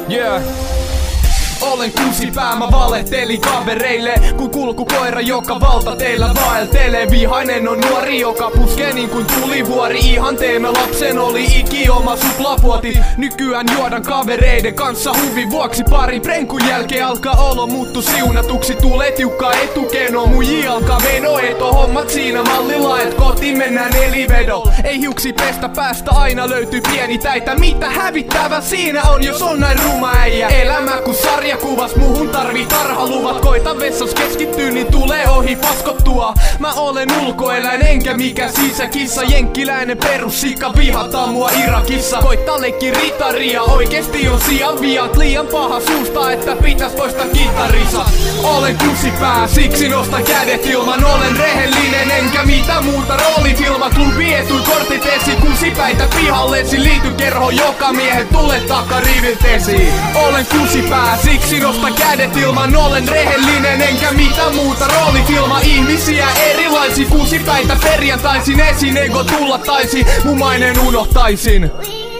Yeah. Olen kusipää, mä valettelin kavereille kun kulkukoira, joka valtateillä vaeltelee. Vihainen on nuori, joka puskee niin kuin tulivuori. Ihanteena lapsen oli ikioma suklaapuoti. Nykyään juodan kavereiden kanssa huvin vuoksi. Pari prenkun jälkeen alkaa olo muuttu siunatuksi. Tulee tiukka etukeno, muji alkaa meno. Eto hommat siinä mallilla, et kotiin mennään nelivedol. Ei hiuksi pestä päästä, aina löytyy pieni täitä. Mitä hävittävä siinä on, jos on näin ruma äijä? Elämä kun sarjakuvas, muhun tarvii tarhaluvat. Koita vessas keskittyy, niin tulee ohi paskottua. Mä olen ulkoeläin enkä mikä sisäkissa. Jenkkiläinen perussika vihataan mua Irakissa. Koittaa leikki ritaria, oikeesti on sian viat. Liian paha suusta, että pitäis poistaa kitarissa. Olen kusipää, siksi nostan kädet ilman. Olen rehellinen enkä mitä muuta. Roolifilma, klubi etui kortit esiin. Kusipäitä pihallesi, liity kerho joka miehen. Tule takarivilt esiin. Olen kusipää, siksi nostan kädet ilman. Olen rehellinen enkä mitä muuta. Roolifilma, ihmisiä erilaisia. Kusipäitä perjantaisin esiin. Ego tulla taisi, mun mainen unohtaisin.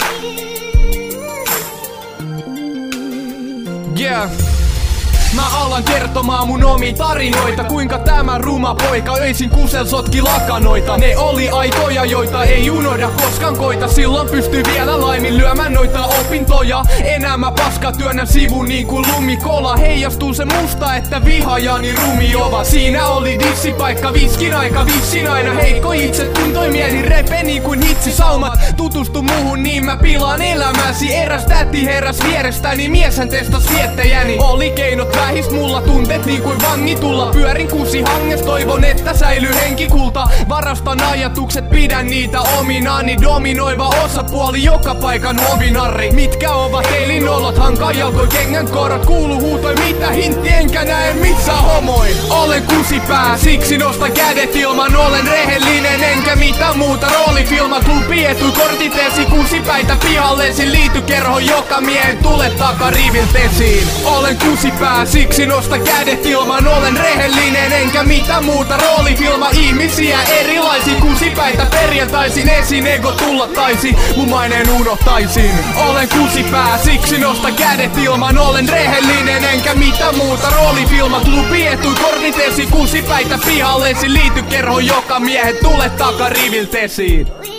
Yeah. Mä alan kertomaan mun omi tarinoita, kuinka tämä ruma poika öisin kusel sotki lakanoita. Ne oli aikoja, joita ei unohda koskaan koita. Silloin pystyi vielä laiminlyömään noita opintoja. Enää mä paska työnnän sivun niin kuin lumikola. Heijastuu se musta, että vihaajani rumiova. Siinä oli dissipaikka, viskin aika, vissin aina heikko itse. Tuntoi mieli repe niin kuin hitsisaumat. Tutustu muhun niin mä pilaan elämäsi. Eräs täti heräs vierestäni, mieshän testas viettäjäni. Oli keinot vähis mulla, tunteet niin kuin vangitulla. Pyörin kusi hanges, toivon että säilyy henkikulta. Varastan ajatukset, pidän niitä ominaani. Dominoiva osapuoli, joka paikan ovinarri. Mitkä ovat elinolot, hanka jalkoi kengän korot. Kuulu huutoi mitä hintti, enkä näe missä homoin. Olen kusipää, siksi nostan kädet ilman. Olen rehellinen enkä mitä muuta. Roolifilma, klubi etui kortit esi. Kusipäitä pihallesi, liity kerho joka miehen. Tule takarivilt esiin. Olen kusipää, siksi nosta kädet ilman. Olen rehellinen enkä mitä muuta. Roolifilma, ihmisiä erilaisia. Kusipäitä perjantaisin esiin. Ego tulla taisi, mun mainen unohtaisin. Olen kusipää, siksi nosta kädet ilman. Olen rehellinen enkä mitä muuta. Roolifilma, klubi etui kortit esi. Kusipäitä pihallesi, liity kerho joka miehen. Tule takarivilt esiin.